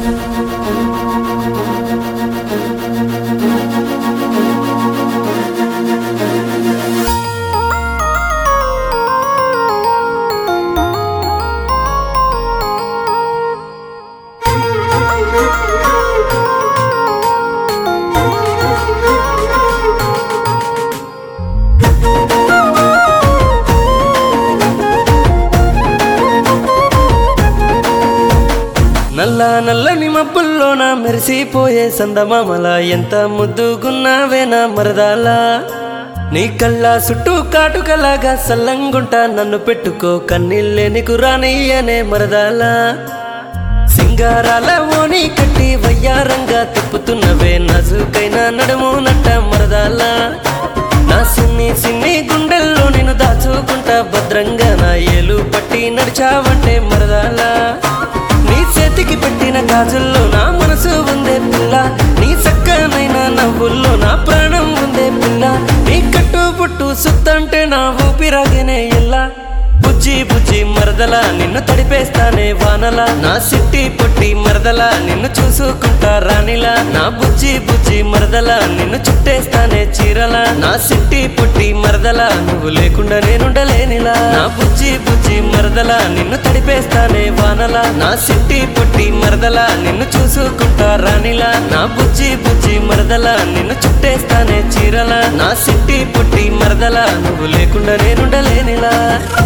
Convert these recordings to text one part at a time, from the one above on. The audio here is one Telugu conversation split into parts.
నల్ల నల్లని మబ్బుల్లోన మెరిసిపోయే సందమామల ఎంత ముద్దుగున్నావే నా మరదాలా నీ కళ్ళ చుట్టూ కాటుకలాగా సల్లంగుంటా నన్ను పెట్టుకో కన్నీళ్ళే నీకు రానియనే మరదాలా సింగారాల ఓని కట్టి వయ్యారంగా తిప్పుతున్నవే నాజుకైన నడుము నట్ట మరదాలా నా సిన్ని సిన్ని గుండెల్లో నేను దాచుకుంటా భద్రంగా నా ఏలు పట్టి నడిచావంటే మరదాలా నీ చేతికి పెట్టిన గాజుల్లో నా మనసు ఉందే పిల్ల నీ చక్కనైన నవ్వుల్లో నా ప్రాణం ఉందే పిల్ల నీ కట్టు పుట్టు సుత్తంటే నా ఊపిరాగనే ఎల్లా బుజ్జి బుజ్జి మరదలా నిన్ను తడిపేస్తానే వానలా నా సిట్టి పొట్టి మరదలా నిన్ను చూసుకుంటా రానిలా నా బుజ్జి బుజ్జి మరదలా నిన్ను చుట్టేస్తానే చీరలా నా సిట్టి పొట్టి మరదలా నువ్వు లేకుండా నేనుండలేనిలా నా బుజ్జి బుజ్జి మరదలా నిన్ను తడిపేస్తానే వానలా నా సిట్టి పొట్టి మరదలా నిన్ను చూసుకుంటా రానిలా నా బుజ్జి బుజ్జి మరదలా నిన్ను చుట్టేస్తానే చీరలా నా సిట్టి పొట్టి మరదలా నువ్వు లేకుండా నేనుండలేనిలా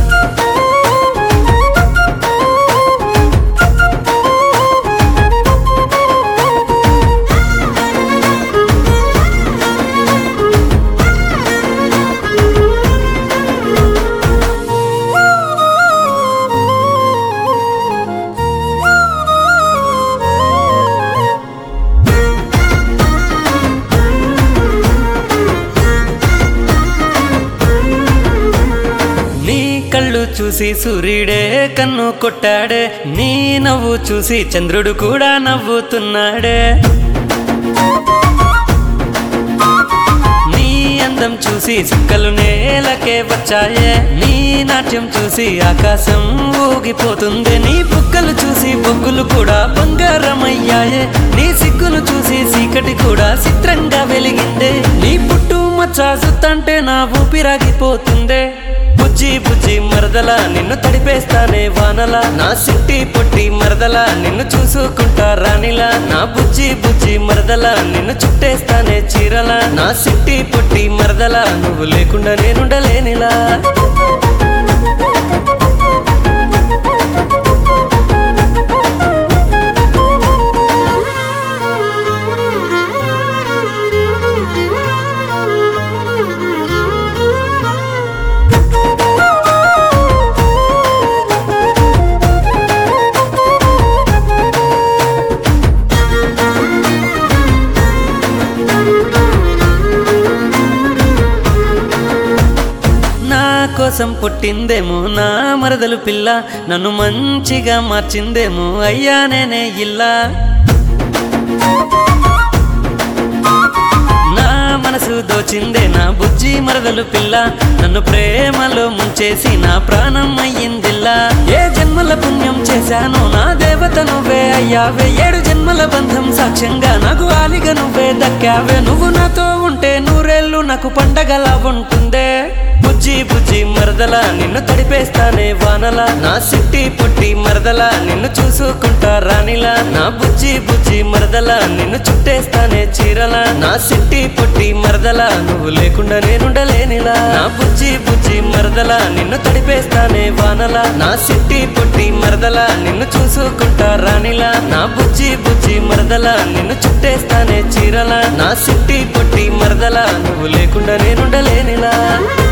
కళ్ళు చూసి సూర్యుడే కన్ను కొట్టాడే నీ నవ్వు చూసి చంద్రుడు కూడా నవ్వుతున్నాడే నీ అందం చూసి చుక్కలు నేలకే వచ్చాయే నీ నాట్యం చూసి ఆకాశం ఊగిపోతుంది నీ బుగ్గలు చూసి బొగ్గులు కూడా బంగారమయ్యాయే నీ సిగ్గును చూసి చీకటి కూడా చిత్రంగా వెలిగిందే నీ పుట్టు మచ్చ సుత్తంటే నా ఊపిరాగిపోతుందే బుజ్జి బుజ్జి మరదలా నిన్ను తడిపేస్తానే వానలా నా సిట్టి పొట్టి మరదలా నిన్ను చూసుకుంటా రానిలా నా బుజ్జి బుజ్జి మరదలా నిన్ను చుట్టేస్తానే చీరలా నా సిట్టి పొట్టి మరదలా నువ్వు లేకుండా నేనుండలేనిలా కోసం పుట్టిందేమో నా మరదలు పిల్ల నన్ను మంచిగా మార్చిందేమో అయ్యా నేనే ఇల్లా నా మనసు దోచిందే నా బుజ్జి మరదలు పిల్ల నన్ను ప్రేమలో ముంచేసి నా ప్రాణం అయ్యిందిల్లా ఏ జన్మల పుణ్యం చేశానో నా దేవత నువ్వే అయ్యావే 7 జన్మల బంధం సాక్ష్యంగా నాకు ఆలిగా నువ్వే దక్కావే నువ్వు నాతో ఉంటే నూరేళ్ళు నాకు పండగలా ఉంటుందే బుజ్జి బుజ్జి మరదలా నిన్ను తడిపేస్తానే వానలా నా సిట్టి పొట్టి మరదలా నిన్ను చూసుకుంటా రానిలా నా బుజ్జి బుజ్జి మరదలా నిన్ను చుట్టేస్తానే చీరలా నా సిట్టి పొట్టి మరదలా నువ్వు లేకుండా నేనుండలేనిలా నా బుజ్జి బుజ్జి మరదలా నిన్ను తడిపేస్తానే వానలా నా సిట్టి పొట్టి మరదలా నిన్ను చూసుకుంటా రానిలా నా బుజ్జి బుజ్జి మరదలా నిన్ను చుట్టేస్తానే చీరలా నా సిట్టి పొట్టి మరదలా నువ్వు లేకుండా నేనుండలేనిలా